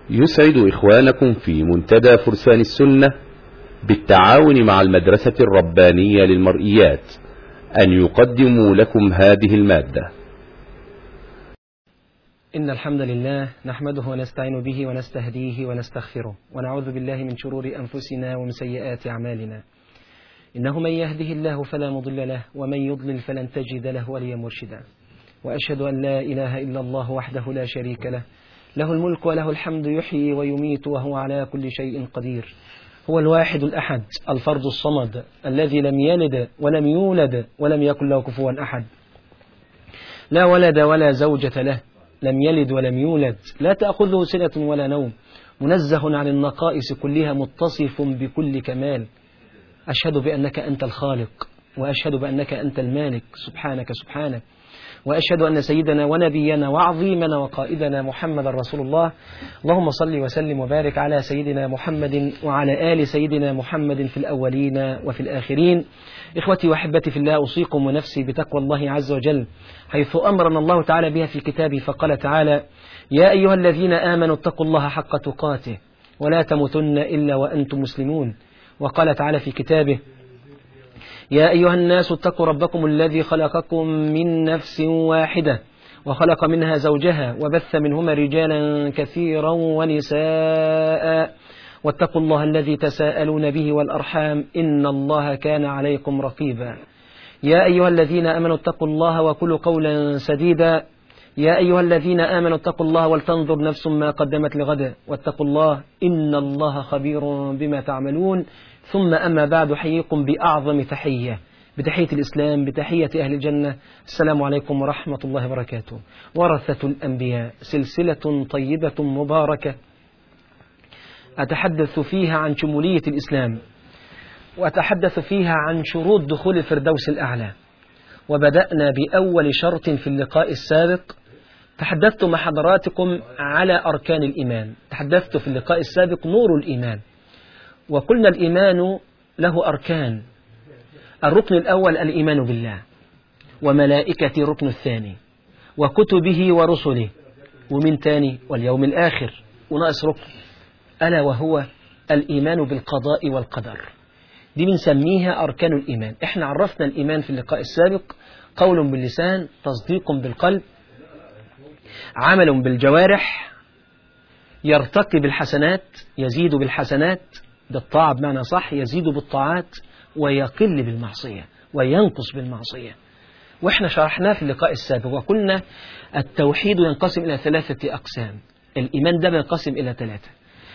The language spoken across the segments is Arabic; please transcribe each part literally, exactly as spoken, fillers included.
يسعد إخوانكم في منتدى فرسان السنة بالتعاون مع المدرسة الربانية للمرئيات أن يقدموا لكم هذه المادة. إن الحمد لله نحمده ونستعين به ونستهديه ونستغفره ونعوذ بالله من شرور أنفسنا ومن سيئات أعمالنا. إنه من يهده الله فلا مضل له ومن يضلل فلن تجد له وليا مرشدا. وأشهد أن لا إله إلا الله وحده لا شريك له، له الملك وله الحمد، يحيي ويميت وهو على كل شيء قدير. هو الواحد الأحد الفرد الصمد الذي لم يلد ولم يولد ولم يكن له كفوا أحد، لا ولد ولا زوجة له، لم يلد ولم يولد، لا تأخذه سنة ولا نوم، منزه عن النقائص كلها، متصف بكل كمال. أشهد بأنك أنت الخالق، وأشهد بأنك أنت المالك، سبحانك سبحانك. وأشهد أن سيدنا ونبينا وعظيمنا وقائدنا محمد رسول الله. اللهم صل وسلم وبارك على سيدنا محمد وعلى آل سيدنا محمد في الأولين وفي الآخرين. إخوتي وأحبتي في الله، أوصيكم ونفسي بتقوى الله عز وجل، حيث أمرنا الله تعالى بها في كتابه، فقال تعالى: يا أيها الذين آمنوا اتقوا الله حق تقاته ولا تموتن إلا وأنتم مسلمون. وقال تعالى في كتابه: يا أيها الناس اتقوا ربكم الذي خلقكم من نفس واحدة وخلق منها زوجها وبث منهما رجالا كثيرا ونساء واتقوا الله الذي تساءلون به والأرحام إن الله كان عليكم رقيبا. يا أيها الذين آمنوا اتقوا الله وقولوا قولا سديدا. يا أيها الذين آمنوا اتقوا الله ولتنظر نفس ما قدمت لغد واتقوا الله إن الله خبير بما تعملون. ثم أما بعد، حييكم بأعظم تحية، بتحية الإسلام، بتحية أهل الجنة. السلام عليكم ورحمة الله وبركاته. ورثة الأنبياء، سلسلة طيبة مباركة أتحدث فيها عن شمولية الإسلام، وأتحدث فيها عن شروط دخول الفردوس الأعلى. وبدأنا بأول شرط في اللقاء السابق، تحدثت مع حضراتكم على أركان الإيمان. تحدثت في اللقاء السابق نور الإيمان، وقلنا الإيمان له أركان. الركن الأول الإيمان بالله وملائكته، الركن الثاني وكتبه ورسله، ومن تاني واليوم الآخر، وناقص ركن ألا وهو الإيمان بالقضاء والقدر. دي بنسميها أركان الإيمان. احنا عرفنا الإيمان في اللقاء السابق: قول باللسان، تصديق بالقلب، عمل بالجوارح، يرتقي بالحسنات، يزيد بالحسنات، ده الطاعة بمعنى صح، يزيد بالطاعات، ويقل بالمعصية وينقص بالمعصية. واحنا شرحناه في اللقاء السابق وقلنا التوحيد ينقسم إلى ثلاثة أقسام. الإيمان ده ينقسم إلى ثلاثة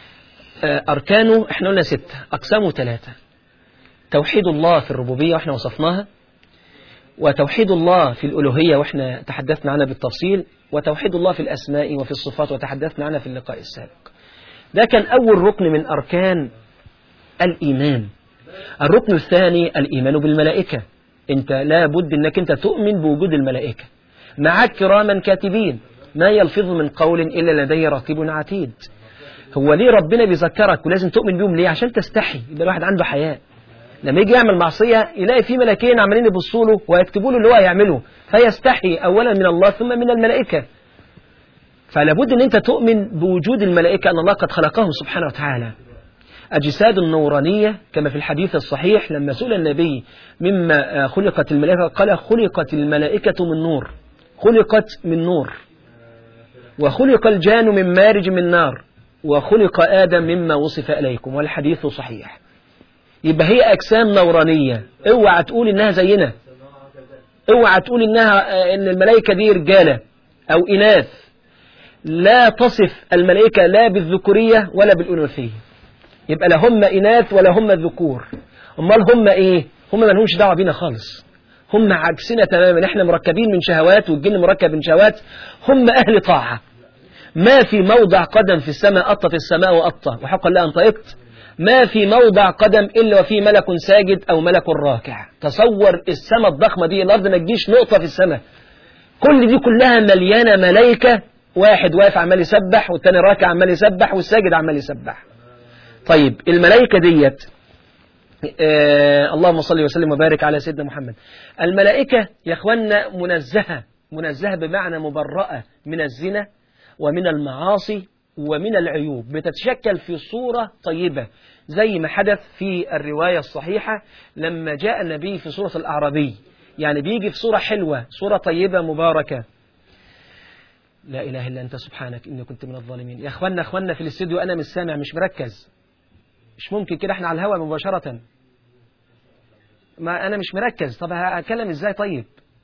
أركانه، احنا قلنا ستة، أقسامه ثلاثة: توحيد الله في الربوبية واحنا وصفناها، وتوحيد الله في الألوهية واحنا تحدثنا عنها بالتفصيل، وتوحيد الله في الأسماء وفي الصفات وتحدثنا عنها في اللقاء السابق. ده كان أول ركن من أركان الإيمان. الركن الثاني الإيمان بالملائكة. أنت لا بد أنك أنت تؤمن بوجود الملائكة، معك كراما كاتبين، ما يلفظ من قول إلا لديه رقيب عتيد. هو ليه ربنا بيذكرك ولازم تؤمن بيهم؟ ليه؟ عشان تستحي، يبقى الواحد عنده حياء. لما يجي يعمل معصية يلاقي في ملائكين عمالين يبصوا له ويكتبوا له اللي هو هيعمله، فيستحي أولا من الله ثم من الملائكة. فلا بد أن أنت تؤمن بوجود الملائكة، أن الله قد خلقهم سبحانه وتعالى أجساد نورانية، كما في الحديث الصحيح لما سئل النبي مما خلقت الملائكة قال: خلقت الملائكة من نور، خلقت من نور، وخلق الجان من مارج من نار، وخلق آدم مما وصف إليكم، والحديث صحيح. يبقى هي أجسام نورانية. اوعى تقول إنها زينا، اوعى تقول إنها إن الملائكة دي رجالة أو إناث. لا تصف الملائكة لا بالذكورية ولا بالأنوثية، يبقى لا هم إناث ولا هم ذكور. أمال هم إيه؟ هم ما لهمش دعوة بينا خالص، هم عكسنا تماما. إحنا مركبين من شهوات والجن مركب من شهوات، هم أهل طاعة. ما في موضع قدم في السماء أطت السماء وأطة وحقا لا أنطقت، ما في موضع قدم إلا وفيه ملك ساجد أو ملك راكع. تصور السماء الضخمة دي، الأرض ما تجيش نقطة في السماء، كل دي كلها مليانة ملائكة، واحد واقف عمال يسبح والتاني راكع عمال يسبح والساجد عمال يسبح. طيب الملائكة ديت آه اللهم صل وسلم وبارك على سيدنا محمد. الملائكة يا اخوانا منزهة، منزهة بمعنى مبرأة من الزنا ومن المعاصي ومن العيوب بتتشكل في صورة طيبة، زي ما حدث في الرواية الصحيحة لما جاء النبي في صورة الأعرابي، يعني بيجي في صورة حلوة، صورة طيبة مباركة. لا إله إلا أنت سبحانك إني كنت من الظالمين. يا أخوانا أخوانا في الاستوديو أنا مش سامع، مش مركز، مش ممكن كده، احنا على الهواء مباشرة، ما أنا مش مركز. طب هأكلم إزاي؟ طيب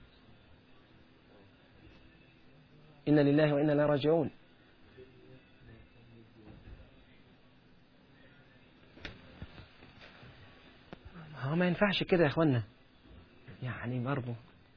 إنا لله وإنا إليه راجعون. هو ما ينفعش كده يا أخوانا، يعني برضه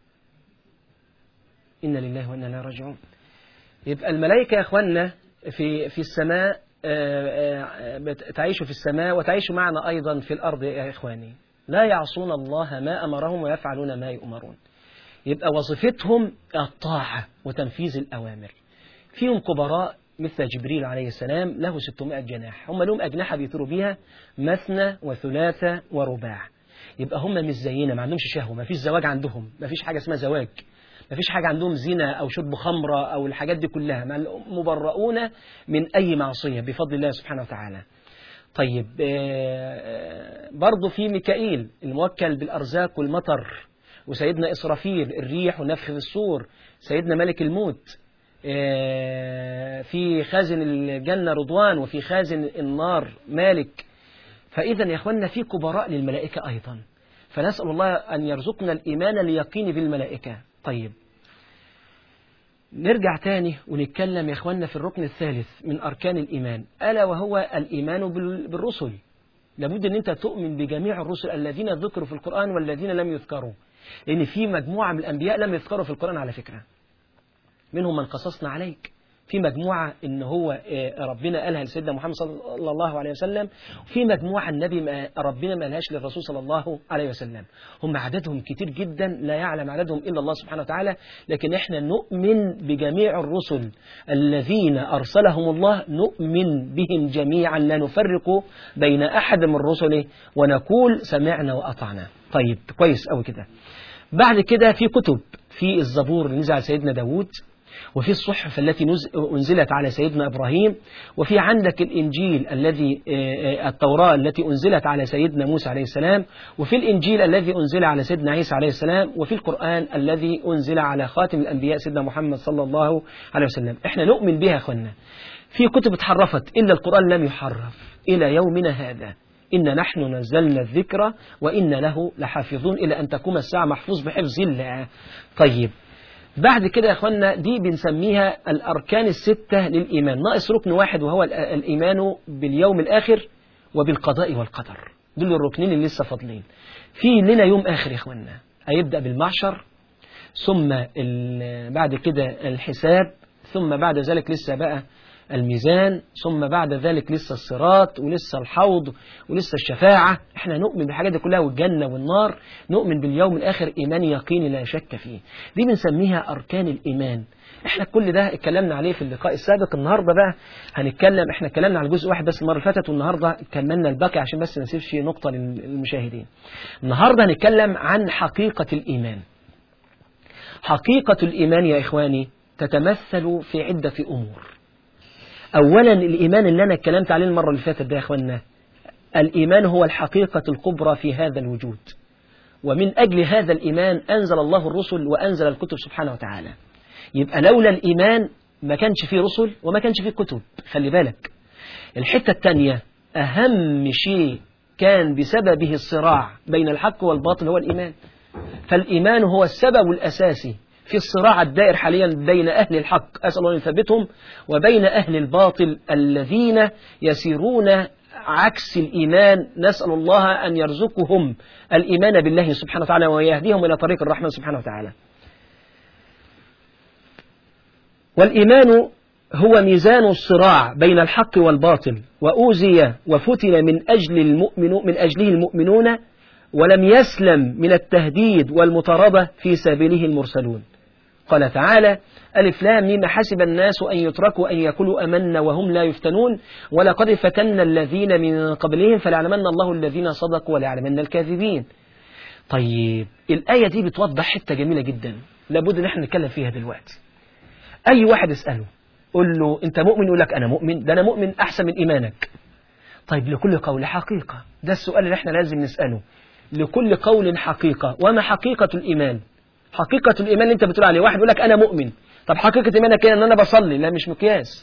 إنا لله وإنا إليه راجعون. يبقى الملائكة يا أخوانا في في السماء، تعيش في السماء وتعيش معنا أيضا في الأرض يا إخواني، لا يعصون الله ما أمرهم ويفعلون ما يؤمرون. يبقى وظيفتهم الطاعة وتنفيذ الأوامر. فيهم كبراء مثل جبريل عليه السلام له ستمائة جناح، هم لهم أجنحة بيطيروا بيها مثنى وثلاثة ورباع. يبقى هم مش زينا، ما عندهمش شهوة، ما فيش زواج عندهم، ما فيش حاجة اسمها زواج، ما فيش حاجة عندهم زنا أو شرب خمرة أو الحاجات دي كلها، مبرؤون من أي معصية بفضل الله سبحانه وتعالى. طيب برضو في ميكائيل الموكل بالأرزاق والمطر، وسيدنا إسرافيل الريح ونفخ في الصور، سيدنا ملك الموت، في خازن الجنة رضوان، وفي خازن النار مالك. فإذا يا أخوانا في كبراء للملائكة أيضا، فنسأل الله أن يرزقنا الإيمان اليقين بالملائكة. طيب نرجع تاني ونتكلم يا أخوانا في الركن الثالث من أركان الإيمان، ألا وهو الإيمان بالرسل. لابد أن أنت تؤمن بجميع الرسل الذين ذكروا في القرآن والذين لم يذكروا، لأن في مجموعة من الأنبياء لم يذكروا في القرآن على فكرة، منهم من قصصنا عليك، في مجموعة إن هو ربنا قالها لسيدنا محمد صلى الله عليه وسلم، وفي مجموعة النبي ما ربنا ما قالهاش للرسول صلى الله عليه وسلم. هم عددهم كتير جدا لا يعلم عددهم إلا الله سبحانه وتعالى، لكن إحنا نؤمن بجميع الرسل الذين أرسلهم الله، نؤمن بهم جميعا لا نفرق بين أحد من رسله، ونقول سمعنا وأطعنا. طيب كويس أوي كده. بعد كده في كتب، في الزبور اللي نزل على سيدنا داود، وفي الصحف التي أنزلت على سيدنا إبراهيم، وفي عندك الإنجيل الذي التوراة التي أنزلت على سيدنا موسى عليه السلام، وفي الإنجيل الذي أنزل على سيدنا عيسى عليه السلام، وفي القرآن الذي أنزل على خاتم الأنبياء سيدنا محمد صلى الله عليه وسلم. إحنا نؤمن بها أخوانا. في كتب اتحرفت إلا القرآن لم يحرف إلى يومنا هذا، إن نحن نزلنا الذكر وإن له لحافظون، إلى أن تقوم الساعة محفوظ بحفظ الله. طيب بعد كده يا أخوانا دي بنسميها الأركان الستة للإيمان، ناقص ركن واحد وهو الإيمان باليوم الآخر وبالقضاء والقدر. دول الركنين اللي لسه فاضلين. في لنا يوم آخر يا أخوانا، هيبدأ بالمحشر، ثم بعد كده الحساب، ثم بعد ذلك لسه بقى الميزان، ثم بعد ذلك لسه الصراط، ولسه الحوض، ولسه الشفاعة. احنا نؤمن بالحاجات دي كلها، والجنة والنار، نؤمن باليوم الآخر إيمان يقيني لا شك فيه. دي بنسميها أركان الإيمان. احنا كل ده اتكلمنا عليه في اللقاء السابق. النهاردة بقى هنتكلم، احنا اتكلمنا على جزء واحد بس المرة اللي فاتت، والنهاردة كملنا الباقي عشان بس ما نسيبش نقطة للمشاهدين. النهاردة هنتكلم عن حقيقة الإيمان. حقيقة الإيمان يا إخواني تتمثل في عدة أمور. أولا الإيمان اللي أنا اتكلمت عليه المرة اللي فاتت ده يا أخوانا، الإيمان هو الحقيقة الكبرى في هذا الوجود، ومن أجل هذا الإيمان أنزل الله الرسل وأنزل الكتب سبحانه وتعالى. يبقى لولا الإيمان ما كانش فيه رسل وما كانش فيه كتب. خلي بالك. الحتة الثانية، أهم شيء كان بسببه الصراع بين الحق والباطل هو الإيمان. فالإيمان هو السبب الأساسي في الصراع الدائر حاليا بين أهل الحق، أسأل الله أن يثبتهم، وبين أهل الباطل الذين يسيرون عكس الإيمان. نسأل الله أن يرزقهم الإيمان بالله سبحانه وتعالى ويهديهم إلى طريق الرحمن سبحانه وتعالى. والإيمان هو ميزان الصراع بين الحق والباطل، وأوذي وفتن من أجل المؤمن من أجله المؤمنون، ولم يسلم من التهديد والمطاردة في سبيله المرسلون. قال تعالى: ألف لام ميم حسب الناس أن يتركوا أن يقولوا آمنا وهم لا يفتنون ولقد فتنا الذين من قبلهم فليعلمن الله الذين صدقوا وليعلمن الكاذبين. طيب الآية دي بتوضح حتة جميلة جدا لابد ان احنا نتكلم فيها دلوقتي. أي واحد اسأله قل له أنت مؤمن، يقول لك أنا مؤمن، ده أنا مؤمن أحسن من إيمانك. طيب لكل قول حقيقة، ده السؤال اللي احنا لازم نسأله. لكل قول حقيقة، وما حقيقة الإيمان؟ حقيقة الإيمان اللي أنت بتقول عليه، واحد يقول لك أنا مؤمن، طب حقيقة إيمانك كده أن أنا بصلي؟ لا، مش مقياس.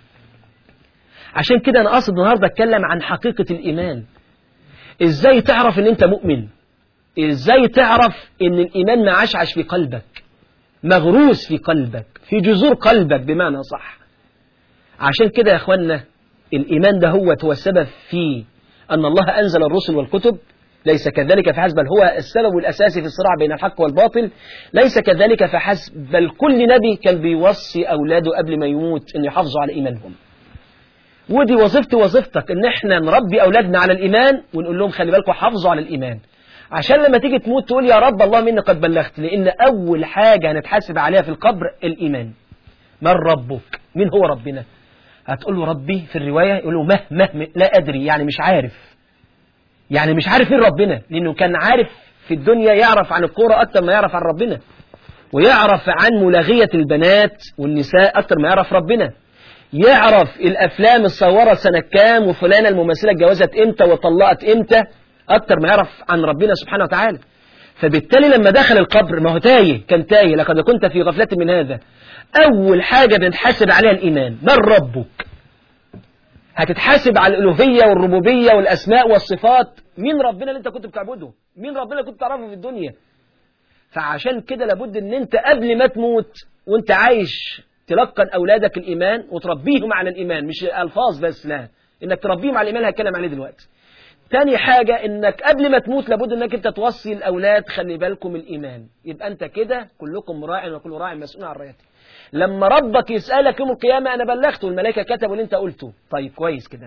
عشان كده أنا قصد النهاردة أتكلم عن حقيقة الإيمان. إزاي تعرف أن أنت مؤمن؟ إزاي تعرف أن الإيمان معشعش في قلبك، مغروس في قلبك، في جذور قلبك بمعنى صح؟ عشان كده يا أخوانا الإيمان ده هو هو السبب في أن الله أنزل الرسل والكتب. ليس كذلك فحسب، بل هو السبب الأساسي في الصراع بين الحق والباطل. ليس كذلك فحسب، بل كل نبي كان بيوصي أولاده قبل ما يموت أن يحافظوا على إيمانهم. ودي وظيفتي وظيفتك، أن احنا نربي أولادنا على الإيمان ونقول لهم خلي بالكم حافظوا على الإيمان، عشان لما تيجي تموت تقول يا رب الله مني قد بلغت. لأن أول حاجة هنتحاسب عليها في القبر الإيمان. من ربك؟ مين هو ربنا؟ هتقول له ربي في الرواية، يقول له مه مه لا أدري، يعني مش عارف، يعني مش عارف مين ربنا. لأنه كان عارف في الدنيا يعرف عن الكورة أكتر ما يعرف عن ربنا، ويعرف عن ملاغية البنات والنساء أكتر ما يعرف ربنا، يعرف الأفلام الصورة سنة كام وفلانة الممثلة اتجوزت إمتى وطلقت إمتى أكتر ما يعرف عن ربنا سبحانه وتعالى. فبالتالي لما دخل القبر ما هو تايه، كان تايه، لقد كنت في غفلة من هذا. أول حاجة بنتحاسب عليها الإيمان. من ربك؟ هتتحاسب على الألوهية والربوبية والأسماء والصفات. مين ربنا اللي أنت كنت بتعبده؟ مين ربنا اللي كنت تعرفه في الدنيا؟ فعشان كده لابد أن أنت قبل ما تموت وأنت عايش تلقن أولادك الإيمان وتربيهم على الإيمان، مش ألفاظ بس، لا، إنك تربيهم على الإيمان هتكلم عليه دلوقتي. تاني حاجة إنك قبل ما تموت لابد إنك أنت توصي الأولاد خلي بالكم الإيمان. يبقى أنت كده كلكم راع وكل راع مسؤول عن رعيته. لما ربك يسألك يوم القيامة أنا بلغت والملائكة كتبوا اللي أنت قلته، طيب كويس كده.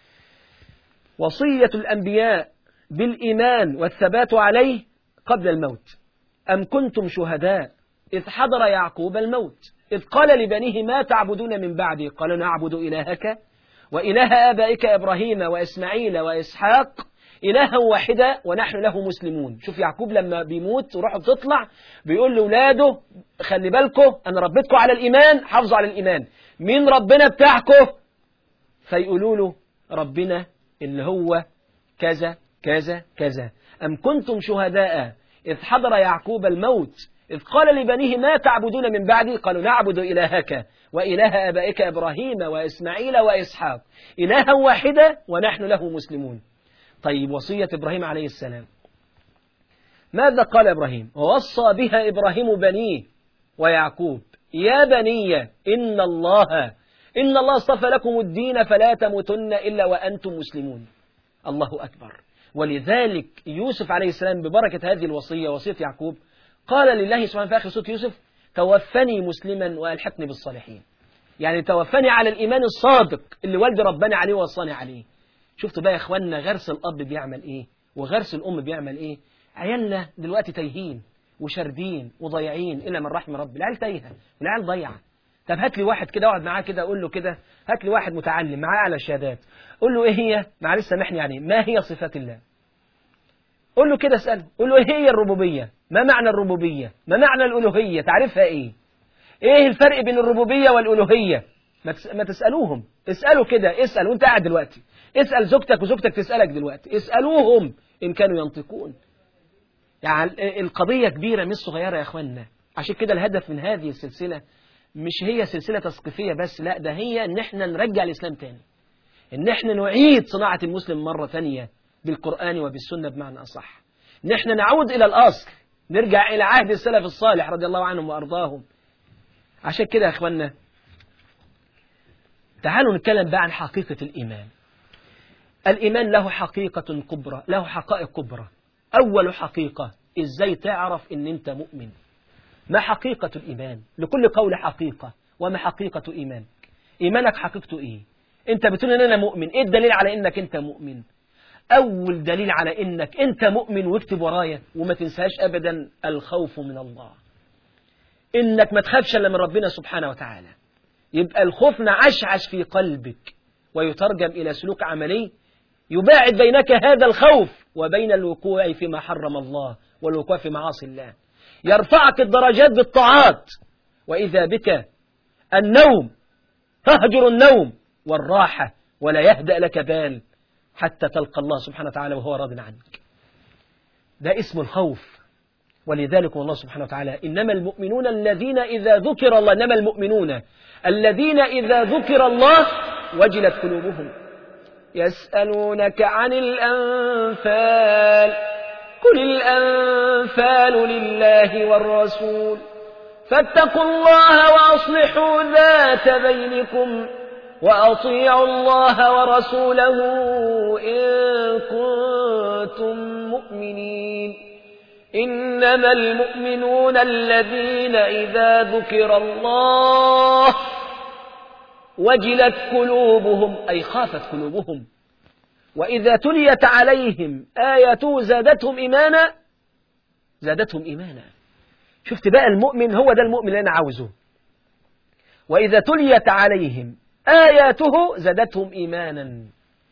وصية الأنبياء بالإيمان والثبات عليه قبل الموت. أم كنتم شهداء إذ حضر يعقوب الموت إذ قال لبنيه ما تعبدون من بعدي قالوا نعبد إلهك وإله آبائك إبراهيم وإسماعيل وإسحاق إلها واحدا ونحن له مسلمون. شوف يعقوب لما بيموت وروحه بتطلع بيقول لأولاده خلي بالكم أنا ربيتكم على الإيمان، حافظوا على الإيمان. مين ربنا بتاعكم؟ فيقولوا له ربنا اللي هو كذا كذا كذا. أم كنتم شهداء إذ حضر يعقوب الموت إذ قال لبنيه ما تعبدون من بعدي قالوا نعبد إلهك وإله آبائك إبراهيم وإسماعيل وإسحاق إلها واحدا ونحن له مسلمون. طيب وصية إبراهيم عليه السلام ماذا قال إبراهيم؟ ووصى بها إبراهيم بنيه ويعقوب يا بني إن الله إن الله اصطفى لكم الدين فلا تموتن إلا وأنتم مسلمون. الله أكبر. ولذلك يوسف عليه السلام ببركة هذه الوصية وصية يعقوب قال لله سبحانه في آخر سورة يوسف توفني مسلما وألحقني بالصالحين. يعني توفني على الإيمان الصادق اللي والدي ربنا عليه ووصاني عليه. شفتوا بقى يا إخواننا غرس الأب بيعمل إيه وغرس الأم بيعمل إيه؟ عيالنا دلوقتي تايهين وشاردين وضيعين إلا من رحم رب. العيال تايهة والعيال ضيعة. طب هات لي واحد كده اقعد معاه كده أقول له كده، هات لي واحد متعلم معاه على الشهادات قول له إيه هي؟ معلش سامحني يعني ما هي صفات الله؟ قول له كده اسأله، قول له إيه هي الربوبية؟ ما معنى الربوبية؟ ما معنى الألوهية؟ تعرفها إيه؟ إيه الفرق بين الربوبية والألوهية؟ ما تسألوهم، اسألوا كده، اسأل وانت قاعد دلوقتي، اسأل زوجتك وزوجتك تسألك دلوقتي، اسألوهم إن كانوا ينطقون. يعني القضية كبيرة مش صغيرة يا أخوانا. عشان كده الهدف من هذه السلسلة مش هي سلسلة تثقيفية بس، لا ده هي إن احنا نرجع الإسلام تاني، إن احنا نعيد صناعة المسلم مرة تانية بالقرآن وبالسنة بمعنى أصح، إن احنا نعود إلى الأصل، نرجع إلى عهد السلف الصالح رضي الله عنهم وأرضاهم. عشان كده يا أخوانا تعالوا نتكلم بقى عن حقيقة الإيمان. الإيمان له حقيقة كبرى، له حقائق كبرى. أول حقيقة إزاي تعرف إن أنت مؤمن؟ ما حقيقة الإيمان؟ لكل قول حقيقة. وما حقيقة إيمانك؟ إيمانك حقيقته إيه؟ أنت بتقول إن أنا مؤمن، إيه الدليل على إنك أنت مؤمن؟ أول دليل على إنك أنت مؤمن واكتب ورايا وما تنساش أبدا الخوف من الله، إنك ما تخافش إلا من ربنا سبحانه وتعالى. يبقى الخوف نعشعش في قلبك ويترجم إلى سلوك عملي يباعد بينك هذا الخوف وبين الوقوع فيما حرم الله والوقوع في معاصي الله. يرفعك الدرجات بالطاعات، وإذا بك النوم تهجر النوم والراحة ولا يهدأ لك بال حتى تلقى الله سبحانه وتعالى وهو راض عنك. ده اسم الخوف. ولذلك الله سبحانه وتعالى إنما المؤمنون الذين إذا ذكر الله إنما المؤمنون الذين إذا ذكر الله وجلت قلوبهم. يسألونك عن الأنفال قل الأنفال لله والرسول فاتقوا الله وأصلحوا ذات بينكم وأطيعوا الله ورسوله إن كنتم مؤمنين. إنما المؤمنون الذين إذا ذكر الله وجلت قلوبهم أي خافت قلوبهم وإذا تليت عليهم آياته زادتهم إيمانا زادتهم إيمانا. شفت بقى المؤمن هو ده المؤمن اللي أنا عاوزه. وإذا تليت عليهم آياته زادتهم إيمانا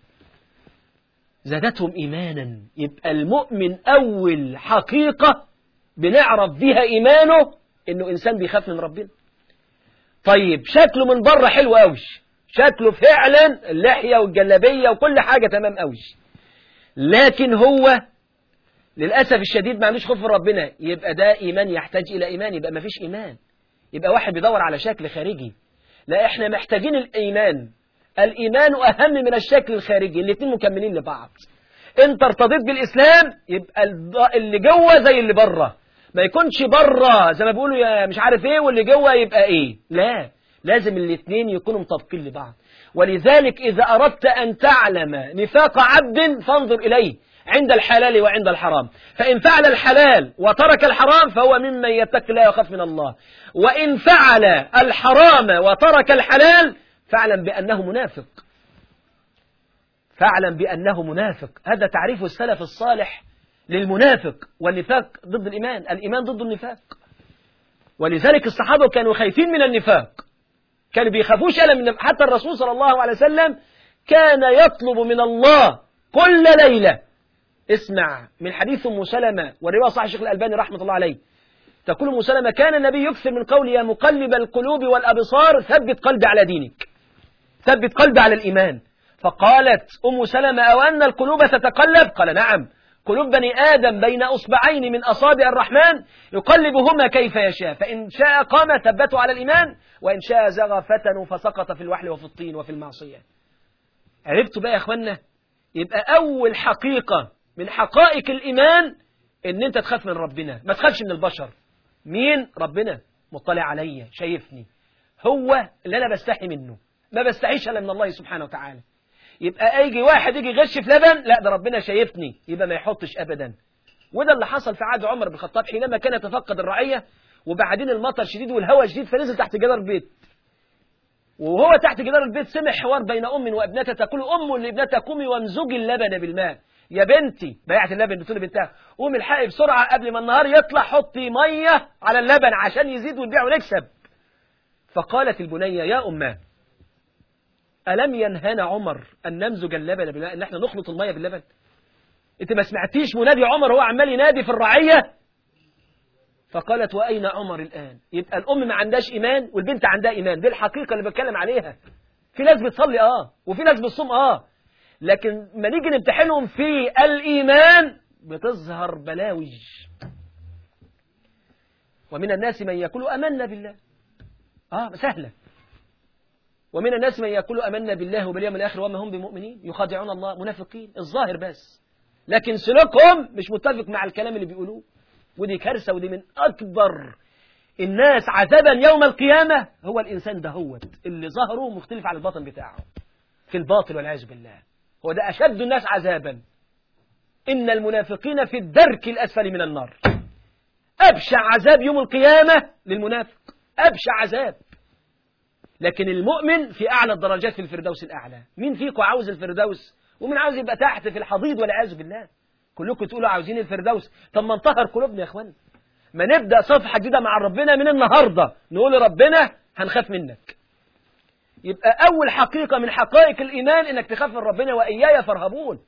زادتهم إيمانا. يبقى المؤمن أول حقيقة بنعرف بها إيمانه إنه إنسان بيخاف من ربنا. طيب شكله من بره حلو قوي، شكله فعلا اللحية والجلابية وكل حاجة تمام قوي، لكن هو للأسف الشديد ما عندوش خوف من ربنا. يبقى ده إيمان يحتاج إلى إيمان، يبقى ما فيش إيمان. يبقى واحد بيدور على شكل خارجي. لا، إحنا محتاجين الإيمان. الإيمان أهم من الشكل الخارجي، الاثنين مكملين لبعض. أنت ارتضيت بالإسلام يبقى اللي جوه زي اللي بره، ما يكونش بره زي ما بيقولوا يا مش عارف إيه واللي جوه يبقى إيه. لا، لازم الاثنين يكونوا مطابقين لبعض. ولذلك إذا أردت أن تعلم نفاق عبد فانظر إليه عند الحلال وعند الحرام، فإن فعل الحلال وترك الحرام فهو ممن يتقي الله ويخاف من الله، وإن فعل الحرام وترك الحلال فاعلم بأنه منافق. فاعلم بأنه منافق. هذا تعريف السلف الصالح للمنافق. والنفاق ضد الإيمان، الإيمان ضد النفاق. ولذلك الصحابة كانوا خايفين من النفاق، كانوا بيخافوش ألا من. حتى الرسول صلى الله عليه وسلم كان يطلب من الله كل ليلة. اسمع من حديث أم سلمة ورواية صحيح الشيخ الألباني رحمة الله عليه، تقول أم سلمة كان النبي يكثر من قول يا مقلب القلوب والأبصار ثبت قلبي على دينك، ثبت قلبي على الإيمان. فقالت أم سلمة أو أن القلوب تتقلب؟ قال نعم، قلوب بني آدم بين أصبعين من أصابع الرحمن يقلبهما كيف يشاء، فإن شاء قام ثبته على الإيمان وإن شاء زغ فتنوا فسقط في الوحل وفي الطين وفي المعصية. عرفتوا بقى يا أخوانا؟ يبقى أول حقيقة من حقائق الإيمان إن أنت تخاف من ربنا، ما تخافش من البشر. مين؟ ربنا مطلع عليا شايفني، هو اللي أنا بستحي منه، ما بستحيش إلا من الله سبحانه وتعالى. يبقى يجي واحد يجي يغش في لبن، لا ده ربنا شايفني، يبقى ما يحطش أبدا. وده اللي حصل في عهد عمر بن الخطاب حينما كان يتفقد الرعية، وبعدين المطر شديد والهواء شديد فنزل تحت جدار البيت، وهو تحت جدار البيت سمع حوار بين أم وابنتها تقول أم لابنتها قومي وامزجي اللبن بالماء. يا بنتي، بيعت اللبن بتقول لبنتها قومي الحقي بسرعة قبل ما النهار يطلع، حطي مية على اللبن عشان يزيد ونبيع ونكسب. فقالت البنية يا أماه ألم ينهانا عمر أن نمزج اللبن بالماء، أن احنا نخلط المية باللبن؟ انت ما سمعتيش منادي عمر هو عمال ينادي في الرعية؟ فقالت وأين عمر الآن؟ يبقى الأم ما عندهاش إيمان والبنت عندها إيمان. دي الحقيقة اللي بتكلم عليها. في ناس بتصلي آه وفي ناس بتصوم آه، لكن ما نيجي نمتحنهم في الإيمان بتظهر بلاوج. ومن الناس من يقول أمنا بالله، آه سهلة. ومن الناس من يقول أمنا بالله وباليوم الآخر وما هم بمؤمنين يخادعون الله، منافقين الظاهر بس، لكن سلوكهم مش متفق مع الكلام اللي بيقولوه. ودي كارثة، ودي من أكبر الناس عذابا يوم القيامة هو الإنسان دهوت اللي ظهره مختلف عن الباطن بتاعه في الباطل والعياذ بالله. هو ده أشد الناس عذابا. إن المنافقين في الدرك الأسفل من النار. أبشع عذاب يوم القيامة للمنافق، أبشع عذاب. لكن المؤمن في أعلى الدرجات في الفردوس الأعلى. مين فيكم عاوز الفردوس؟ ومين عاوز يبقى تحت في الحضيض والعياذ بالله؟ كلكم تقولوا عاوزين الفردوس. طب ما نطهر قلوبنا يا اخوان، ما نبدأ صفحة جديدة مع ربنا من النهاردة، نقول لربنا هنخاف منك. يبقى أول حقيقة من حقائق الإيمان إنك تخاف من ربنا، وإياي فارهبون.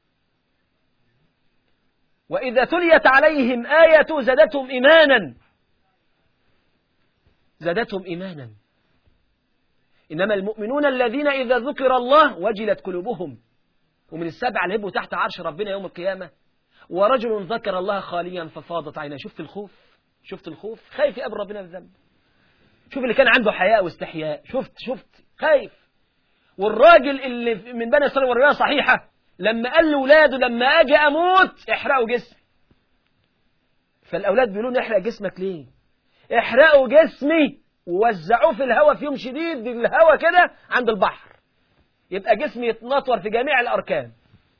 وإذا تليت عليهم آية زادتهم إيمانا، زادتهم إيمانا. إنما المؤمنون الذين إذا ذكر الله وجلت قلوبهم. ومن السبعة اللي هيبقوا تحت عرش ربنا يوم القيامة ورجل ذكر الله خاليا ففاضت عيناه. شفت الخوف؟ شفت الخوف؟ خايف يقابل ربنا بذنب. شوف اللي كان عنده حياء واستحياء، شفت شفت خايف. والراجل اللي من بني إسرائيل والرواية صحيحة لما قال لأولاده لما أجي أموت احرقوا جسمي. فالأولاد بيقولون احرق جسمك ليه؟ احرقوا جسمي ووزعوه في الهواء في يوم شديد الهواء كده عند البحر، يبقى جسمي يتنطور في جميع الأركان.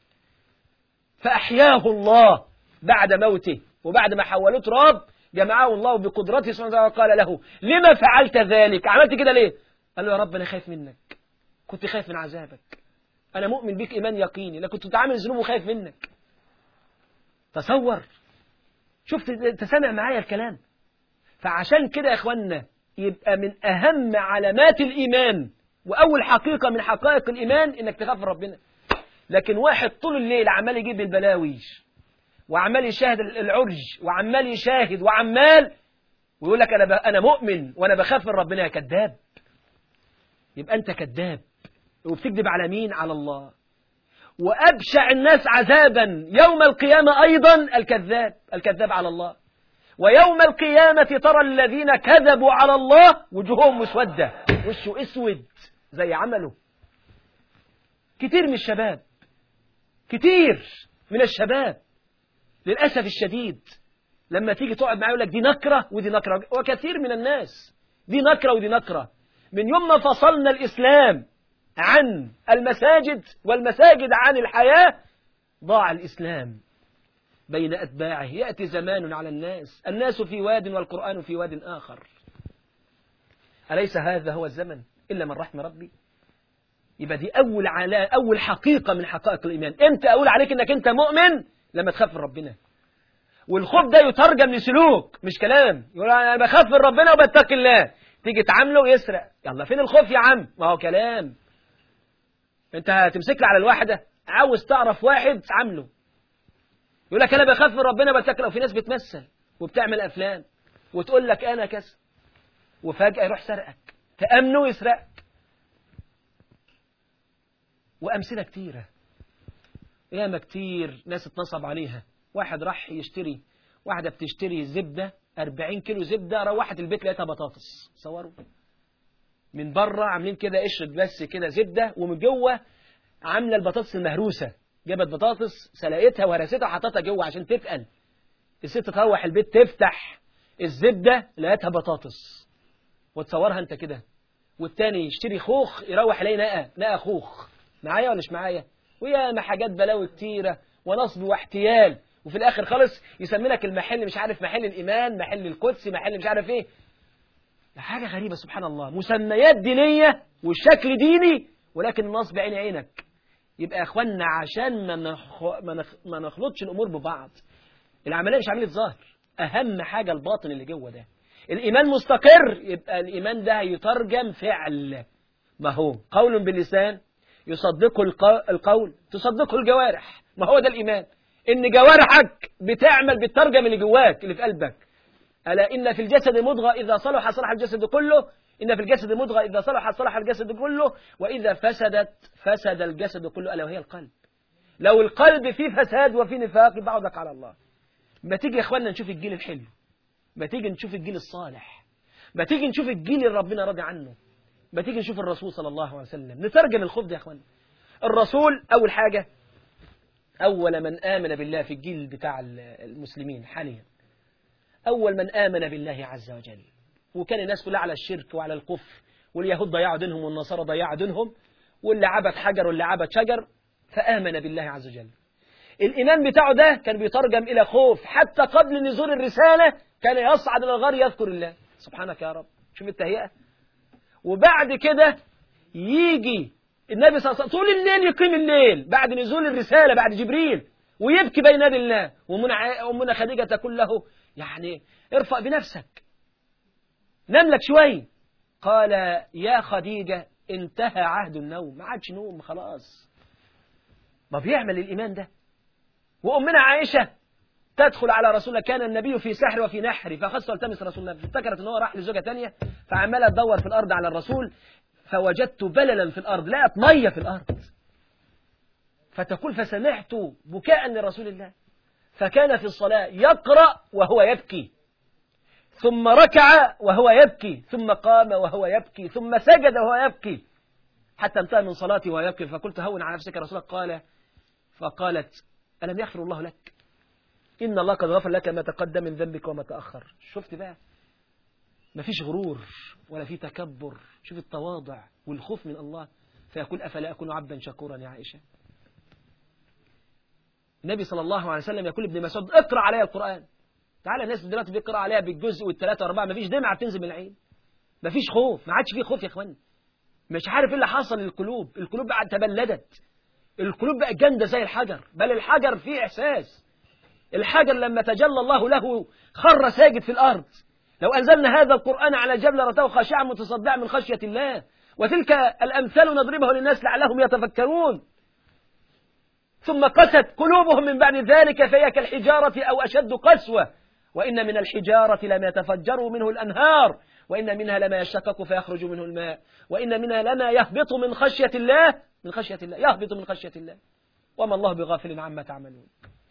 فأحياه الله بعد موته، وبعد ما حولوه تراب جمعه الله بقدرته سبحانه وتعالى وقال له لما فعلت ذلك؟ عملت كده ليه؟ قال له يا رب أنا خايف منك، كنت خايف من عذابك، أنا مؤمن بك إيمان يقيني، لكن كنت تعمل ذنوب وخايف منك. تصور، شفت تسمع معايا الكلام. فعشان كده يا إخوانا يبقى من أهم علامات الإيمان وأول حقيقة من حقائق الإيمان إنك تخاف من ربنا. لكن واحد طول الليل عمال يجيب البلاويش وعمال يشاهد العرج وعمال يشاهد وعمال ويقول لك أنا أنا مؤمن وأنا بخاف من ربنا، يا كذاب. يبقى أنت كذاب وبتكذب على مين؟ على الله. وأبشع الناس عذابا يوم القيامة أيضا الكذاب، الكذاب على الله. ويوم القيامة ترى الذين كذبوا على الله وجوههم مسودة، وشه اسود زي عمله. كتير من الشباب، كتير من الشباب للأسف الشديد لما تيجي تقعد معاه يقول لك دي نكرة ودي نكرة. وكثير من الناس دي نكرة ودي نكرة. من يوم ما فصلنا الإسلام عن المساجد والمساجد عن الحياة ضاع الإسلام بين أتباعه. يأتي زمان على الناس الناس في واد والقرآن في واد آخر. أليس هذا هو الزمن إلا من رحم ربي؟ يبقى دي أول على أول حقيقة من حقائق الإيمان. إمتى أقول عليك إنك أنت مؤمن؟ لما تخاف من ربنا. والخوف ده يترجم لسلوك مش كلام. يقول أنا بخاف من ربنا وبتقي الله، تيجي تعامله يسرق، يلا فين الخوف يا عم؟ ما هو كلام. أنت هتمسك لي على الواحدة، عاوز تعرف واحد عامله يقول لك أنا بخاف من ربنا بتقي. وفي ناس بتمثل وبتعمل أفلام وتقول لك أنا كذا، وفجأة يروح سرقك، تأمنه يسرقك. وأمثلة كتيرة، ياما كتير ناس اتنصب عليها. واحد راح يشتري، واحدة بتشتري زبدة أربعين كيلو زبدة، روحت البيت لقيتها بطاطس. صوروا من بره عاملين كده قشرة بس كده زبدة، ومن جوه عاملة البطاطس المهروسة. جابت بطاطس سلقتها وهرستها وحطتها جوه عشان تتقل. الست تروح البيت تفتح الزبدة لقيتها بطاطس، وتصورها انت كده. والتاني يشتري خوخ يروح يلاقي نقى نقى خوخ. معايا ولا مش معايا؟ وياما حاجات بلاوي كتيرة ونصب واحتيال. وفي الآخر خالص يسمي لك المحل مش عارف محل الإيمان، محل القدس، محل مش عارف إيه. حاجة غريبة سبحان الله، مسميات دينية والشكل ديني، ولكن النصب عين عينك. يبقى يا أخوانا عشان ما, نخ... ما, نخ... ما نخلطش الأمور ببعض. العملية مش عملية ظاهر، أهم حاجة الباطن اللي جوه ده. الإيمان مستقر، يبقى الإيمان ده يترجم فعل. ما هو قول باللسان يصدقه القول تصدقه الجوارح. ما هو ده الإيمان، إن جوارحك بتعمل بالترجم اللي جواك اللي في قلبك. ألا إن في الجسد مضغة إذا صلح صلح الجسد كله، إن في الجسد مضغة إذا صلح صلح الجسد كله، وإذا فسدت فسد الجسد كله، ألا وهي القلب. لو القلب فيه فساد وفيه نفاق بعدك على الله. ما تيجي يا إخواننا نشوف الجيل الحلو، ما تيجي نشوف الجيل الصالح، ما تيجي نشوف الجيل اللي ربنا راضي عنه، ما تيجي نشوف الرسول صلى الله عليه وسلم. نترجم الخوف ده يا إخواننا. الرسول أول حاجة، أول من آمن بالله في الجيل بتاع المسلمين حاليا، أول من آمن بالله عز وجل. وكان الناس كلها على الشرك وعلى الكفر، واليهود ضيعوا دينهم والنصارى ضيعوا دينهم، واللي عبد حجر واللي عبد شجر، فآمن بالله عز وجل. الإيمان بتاعه ده كان بيترجم إلى خوف. حتى قبل نزول الرسالة كان يصعد إلى الغار يذكر الله. سبحانك يا رب، شوف التهيئة. وبعد كده يجي النبي صلى الله عليه وسلم طول الليل يقيم الليل بعد نزول الرسالة بعد جبريل، ويبكي بين يدي الله. وأمنا خديجة تقول له يعني ارفع بنفسك، نام لك شوي. قال يا خديجة انتهى عهد النوم، ما عادش نوم خلاص. ما بيعمل الإيمان ده. وأمنا عائشة تدخل على رسول الله، كان النبي في سحر وفي نحر فخص والتمس رسول الله، افتكرت ان هو راح لزوجة تانية، فعمالة تدور في الأرض على الرسول، فوجدت بللا في الأرض، لقت مية في الأرض، فتقول فسمعت بكاء لرسول الله، فكان في الصلاة يقرأ وهو يبكي، ثم ركع وهو يبكي، ثم قام وهو يبكي، ثم سجد وهو يبكي، حتى انتهى من صلاتي وهو يبكي. فقلت هون على نفسك يا رسول الله. قال فقالت ألم يغفر الله لك؟ إن الله قد غفر لك ما تقدم من ذنبك وما تأخر. شفت بقى، ما فيش غرور ولا في تكبر، شوف التواضع والخوف من الله. فيقول أفلا أكون عبدا شكورا يا عائشة. النبي صلى الله عليه وسلم يقول ابن مسعود اقرأ عليها القرآن. تعالى الناس دلوقتي بيقرأ عليها بالجزء والثلاثة والأربعة، ما فيش دمعة بتنزل من العين، ما فيش خوف، ما عادش فيه خوف يا اخوان. مش عارف ايه اللي حصل للقلوب، القلوب بقى تبلدت، القلوب بقى جامدة زي الحجر، بل الحجر فيه إحساس. الحجر لما تجلى الله له خر ساجد في الأرض. لو أنزلنا هذا القرآن على جبل رأته خاشعا متصدعا من خشية الله. وتلك الأمثال نضربها للناس لعلهم يتفكرون. ثم قست قلوبهم من بعد ذلك فهي كالحجارة أو أشد قسوة. وإن من الحجارة لما يتفجر منه الأنهار، وإن منها لما يشقق فيخرج منه الماء، وإن منها لما يهبط من خشية الله من خشية الله يهبط من خشية الله وما الله بغافل عما تعملون.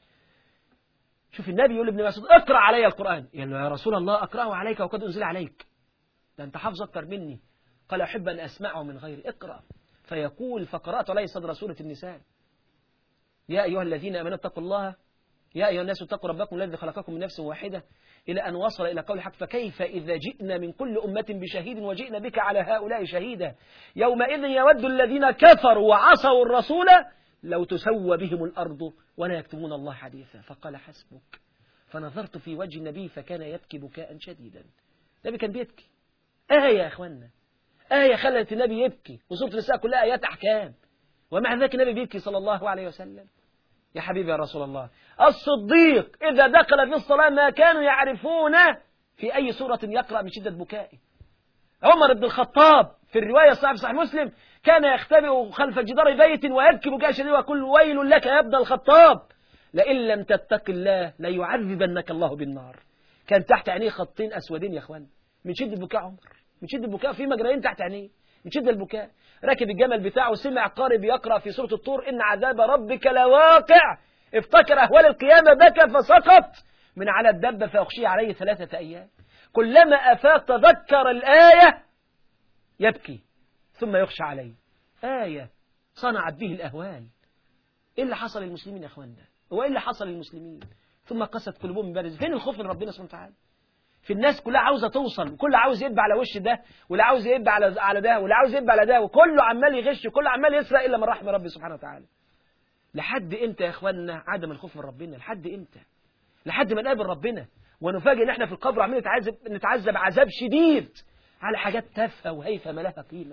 شوف النبي يقول ابن مسعود اقرأ علي القرآن. يعني يا رسول الله أقرأه عليك وقد أنزل عليك، ده أنت حافظ أكتر مني. قال أحب أن أسمعه من غيري، اقرأ. فيقول فقرأت عليه صدر سورة النساء يا أيها الذين آمنوا اتقوا الله يا أيها الناس اتقوا ربكم الذي خلقكم من نفس واحدة إلى أن وصل إلى قول الحق فكيف إذا جئنا من كل أمة بشهيد وجئنا بك على هؤلاء شهيدا يومئذ يود الذين كفروا وعصوا الرسول لو تسوى بهم الأرض ولا يكتمون الله حديثا. فقال حسبك. فنظرت في وجه النبي فكان يبكي بكاء شديدا. النبي كان بيبكي. آية يا أخوانا، آية خلت النبي يبكي، وسورة النساء كلها آيات أحكام، ومع ذلك النبي بيبكي صلى الله عليه وسلم. يا حبيبي يا رسول الله، الصديق إذا دخل في الصلاة ما كانوا يعرفون في أي سورة يقرأ من شدة بكائه. عمر بن الخطاب في الرواية الصحيحة في صحيح مسلم كان يختبئ خلف جدار بيت ويبكي بكاء شديد ويقول ويل لك يا ابن الخطاب لئن لم تتق الله ليعذبنك الله بالنار. كان تحت عينيه خطين أسودين يا أخوان من شدة بكاء عمر، من شدة البكاء في مجرين تحت عينيه من شدة البكاء. راكب الجمل بتاعه وسمع قارب يقرأ في سورة الطور إن عذاب ربك لواقع، افتكر أهوال القيامة بكى فسقط من على الدبة فأغشي عليه ثلاثة أيام. كلما أفاق تذكر الآية يبكي ثم يخشى عليه. آية صنعت به الأهوال. إيه اللي حصل للمسلمين يا أخوان ده؟ هو إيه اللي حصل للمسلمين؟ ثم قست قلوبهم من بارز. فين الخوف من ربنا سبحانه وتعالى؟ في الناس كلها عاوزة توصل، وكل عاوز يبقى على وش ده، واللي عاوز يبقى على على ده، واللي عاوز يبقى على ده، وكله عمال يغش وكله عمال يسرق إلا من رحم ربي سبحانه وتعالى. لحد إمتى يا إخواننا عدم الخوف من ربنا؟ لحد إمتى؟ لحد ما نقابل ربنا ونفاجئ إن إحنا في القبر عمالين نتعذب نتعذب عذاب شديد على حاجات تافهة وهيفة ما لها قيمة.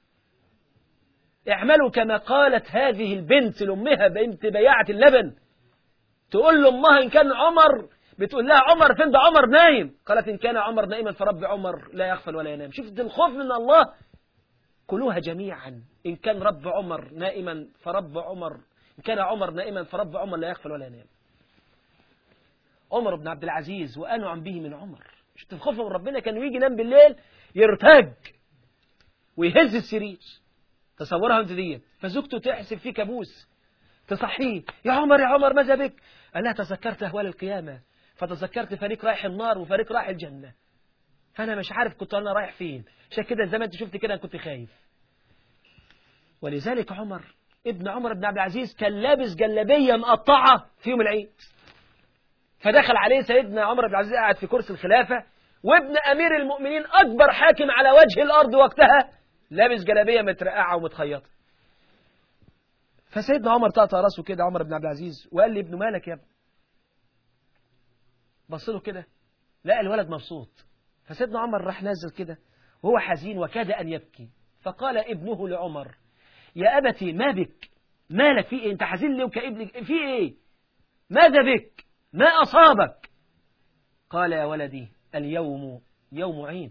اعملوا كما قالت هذه البنت لأمها بنت بياعة اللبن، تقول لأمها إن كان عمر، بتقول لها عمر فين؟ ده عمر نايم. قالت إن كان عمر نائما فرب عمر لا يغفل ولا ينام. شفت الخوف من الله؟ كلوها جميعا. إن كان رب عمر نائما فرب عمر إن كان عمر نائما فرب عمر لا يغفل ولا ينام. عمر بن عبد العزيز وأنعم به من عمر. شفت الخوف من ربنا؟ كان يجي ينام بالليل يرتج ويهز السرير. تصورها انت ديت. فزوجته تحسب فيه كابوس تصحيه، يا عمر يا عمر ماذا بك؟ قال لها تذكرت أهوال القيامة، فتذكرت فريق رايح النار وفريق رايح الجنة، فأنا مش عارف كنت أنا رايح فين. عشان كده زي ما أنت شفت كده أنا كنت خايف. ولذلك عمر ابن عمر بن عبد العزيز كان لابس جلابية مقطعة في يوم العيد، فدخل عليه سيدنا عمر بن عبد العزيز قاعد في كرسي الخلافة، وابن أمير المؤمنين أكبر حاكم على وجه الأرض وقتها لابس جلابية مترقعة ومتخيطة. فسيدنا عمر طقطق راسه كده عمر بن عبد العزيز وقال لي ابن مالك يا ابن. بص له كده لقى الولد مبسوط. فسيدنا عمر راح نازل كده وهو حزين وكاد أن يبكي. فقال ابنه لعمر يا أبتي ما بك؟ مالك في إيه؟ أنت حزين ليه وكئيب في إيه؟ ماذا بك؟ ما أصابك؟ قال يا ولدي اليوم يوم عيد،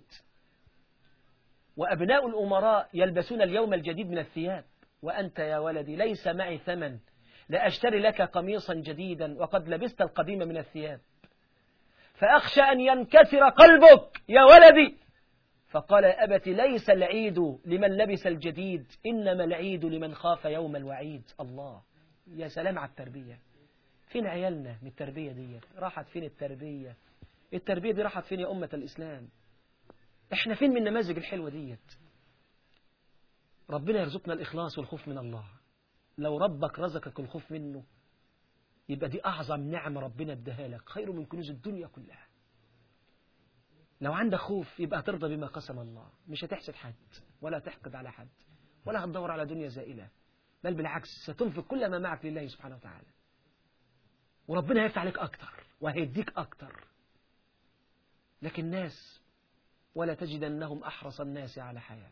وأبناء الأمراء يلبسون اليوم الجديد من الثياب، وأنت يا ولدي ليس معي ثمن لأشتري لك قميصا جديدا وقد لبست القديم من الثياب، فأخشى أن ينكسر قلبك يا ولدي فقال يا أبت ليس العيد لمن لبس الجديد، إنما العيد لمن خاف يوم الوعيد. الله، يا سلام على التربية. فين عيالنا من التربية دي؟ راحت فين التربية؟ التربية دي راحت فين يا أمة الإسلام؟ احنا فين من النماذج الحلوة ديت؟ ربنا يرزقنا الإخلاص والخوف من الله. لو ربك رزقك الخوف منه يبقى دي أعظم نعمة ربنا اداها لك، خير من كنوز الدنيا كلها. لو عندك خوف يبقى هترضى بما قسم الله، مش هتحسد حد ولا تحقد على حد ولا هتدور على دنيا زائلة، بل بالعكس ستنفق كل ما معك لله سبحانه وتعالى، وربنا هيفتح عليك أكتر وهيديك أكتر. لكن الناس ولا تجدنهم أحرص الناس على حياة،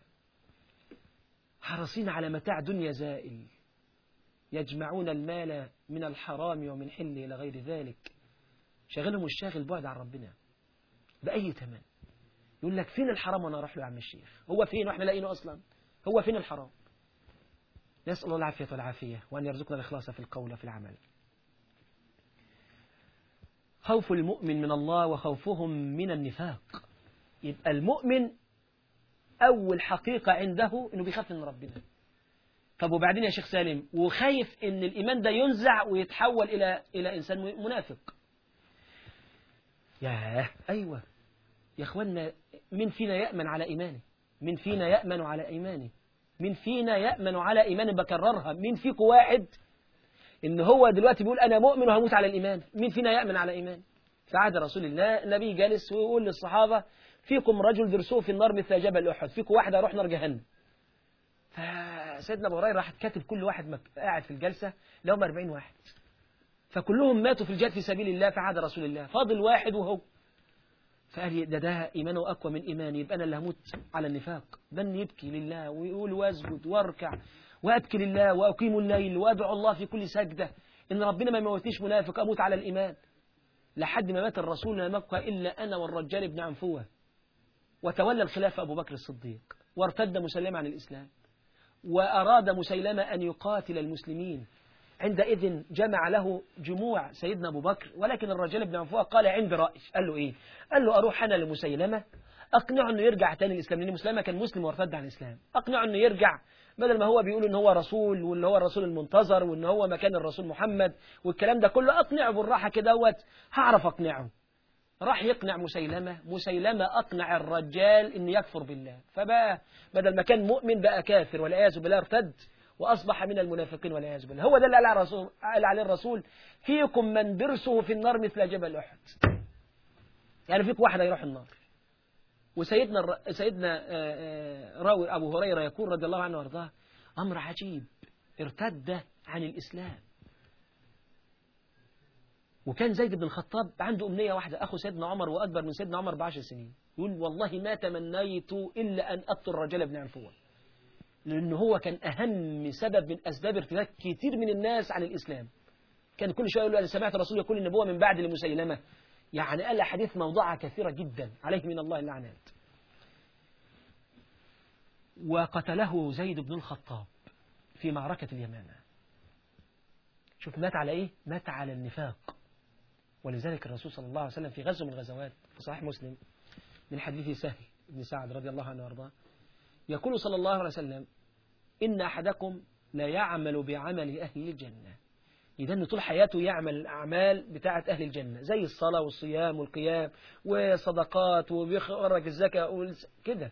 حرصين على متاع دنيا زائل، يجمعون المال من الحرام ومن حله إلى غير ذلك. شغلهم الشاغل بعد عن ربنا بأي ثمن. يقول لك فين الحرام وانا اروح له يا عم الشيخ؟ هو فين واحنا لاقينه اصلا؟ هو فين الحرام؟ نسأل الله العافية والعافية وأن يرزقنا الإخلاص في القول وفي العمل. خوف المؤمن من الله وخوفهم من النفاق. يبقى المؤمن أول حقيقة عنده إنه بيخاف من ربنا. طب وبعدين يا شيخ سالم وخايف إن الإيمان ده ينزع ويتحول إلى إلى إنسان منافق. ياه أيوة يا أخوانا، من فينا يأمن على إيمانه؟ من فينا يأمن على إيمانه؟ من فينا يأمن على إيمانه؟ بكررها، من فيكم واحد إن هو دلوقتي بيقول أنا مؤمن وهموت على الإيمان؟ من فينا يأمن على إيمانه؟ في عهد رسول الله النبي جالس ويقول للصحابة فيكم رجل درسوه في النار مثل جبل أحد، فيكم واحد هيروح نار جهنم. فسيدنا أبو هريرة راح كاتب كل واحد قاعد في الجلسة لهم أربعين واحد، فكلهم ماتوا في الجهاد في سبيل الله في عهد رسول الله، فاضل واحد وهو. فقال ده ده إيمانه أقوى من إيماني، يبقى أنا اللي هموت على النفاق. بل يبكي لله ويقول واسجد واركع وأبكي لله وأقيم الليل وأدعو الله في كل سجدة إن ربنا ما يموتنيش منافق، أموت على الإيمان. لحد ما مات الرسول لم يبقى إلا أنا والرجال بن عنفوة، وتولى الخلافة أبو بكر الصديق، وارتد مسيلمة عن الإسلام، وأراد مسيلمة أن يقاتل المسلمين. عندئذ جمع له جموع سيدنا أبو بكر، ولكن الرجال بن عنفوة قال عندي رأي. قال له إيه؟ قال له أروح أنا لمسيلمة أقنعه أنه يرجع تاني الإسلام، لأن مسيلمة كان مسلم وارتد عن الإسلام. أقنعه أنه يرجع، بدل ما هو بيقول أنه هو رسول وأنه هو الرسول المنتظر وأنه هو مكان الرسول محمد والكلام ده كله، أقنعه بالراحة كده هعرف أقنعه. راح يقنع مسيلمة، مسيلمة أقنع الرجال أن يكفر بالله، فبقى بدل ما كان مؤمن بقى كافر والعياذ بالله، ارتد وأصبح من المنافقين والعياذ بالله. هو ده اللي قال على الرسول، قال عليه الرسول فيكم من درسه في النار مثل جبل أحد، يعني فيك واحد يروح النار. وسيدنا الر... سيدنا راوي أبو هريرة يقول رضي الله عنه وارضاه أمر عجيب، ارتد عن الإسلام. وكان زيد بن الخطاب عنده أمنية واحدة، أخو سيدنا عمر وأكبر من سيدنا عمر بعشر سنين، يقول والله ما تمنيت إلا أن أقتل الرجال بن عنفوة، لأنه هو كان أهم سبب من أسباب ارتداد كثير من الناس عن الإسلام. كان كل شوية يقول أنا سمعت الرسول يقول النبوة من بعد لمسيلمة، يعني قال حديث موضوعة كثيرة جدا عليه من الله اللعنات. وقتله زيد بن الخطاب في معركة اليمامة. شوف مات على إيه؟ مات على النفاق. ولذلك الرسول صلى الله عليه وسلم في غزوة من الغزوات في صحيح مسلم من حديث سهل بن سعد رضي الله عنه وارضاه يقول صلى الله عليه وسلم إن أحدكم لا يعمل بعمل أهل الجنة. إذن طول حياته يعمل الأعمال بتاعة أهل الجنة زي الصلاة والصيام والقيام وصدقات وبيخرج الزكاة كده،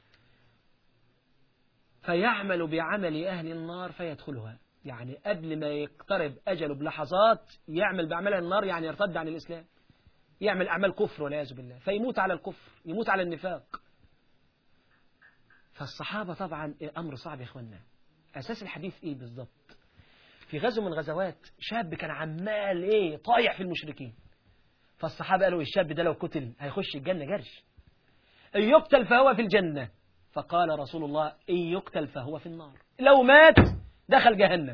فيعمل بعمل أهل النار فيدخلها، يعني قبل ما يقترب أجله بلحظات يعمل بعمل النار، يعني يرتد عن الإسلام، يعمل أعمال كفر والعياذ بالله، فيموت على الكفر، يموت على النفاق. فالصحابة طبعا أمر صعب يا إخوانا. أساس الحديث إيه بالضبط؟ في غزو من الغزوات شاب كان عمال إيه طايح في المشركين، فالصحابة قالوا الشاب ده لو قتل هيخش الجنة جرش، إن يقتل فهو في الجنة. فقال رسول الله إن يقتل فهو في النار، لو مات دخل جهنم.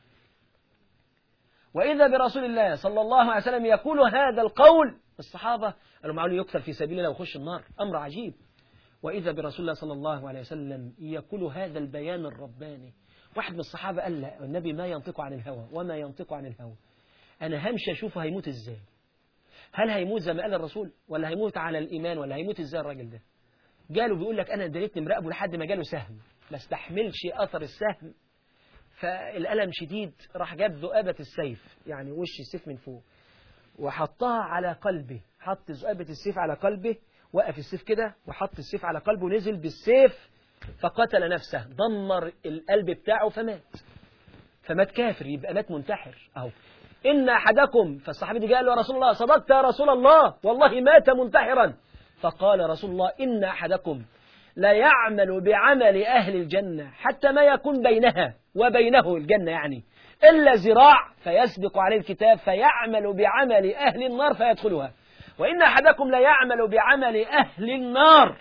وإذا برسول الله صلى الله عليه وسلم يقول هذا القول، الصحابة قالوا معلوم يقتل في سبيل الله ويخش النار، أمر عجيب. وإذا برسول الله صلى الله عليه وسلم يقول هذا البيان الرباني. واحد من الصحابة قال لا النبي ما ينطق عن الهوى وما ينطق عن الهوى، أنا همشي أشوفه هيموت إزاي، هل هيموت زي ما قال الرسول ولا هيموت على الإيمان ولا هيموت إزاي الراجل ده. جاله بيقول لك أنا دليتني مراقبه لحد ما جاله سهم، ما استحملش أثر السهم، فالألم شديد، راح جاب ذؤابة السيف، يعني وش السيف من فوق، وحطها على قلبه، حط ذؤابة السيف على قلبه، وقف السيف كده وحط السيف على قلبه ونزل بالسيف فقتل نفسه، دمر القلب بتاعه فمات. فمات كافر، يبقى مات منتحر. أهو إن أحدكم، فالصحابي دي قال له يا رسول الله صدقت يا رسول الله والله مات منتحرا. فقال رسول الله إن أحدكم لا يعمل بعمل أهل الجنة حتى ما يكون بينها وبينه الجنة يعني إلا ذراع فيسبق عليه الكتاب فيعمل بعمل أهل النار فيدخلها، وإن أحدكم لا يعمل بعمل أهل النار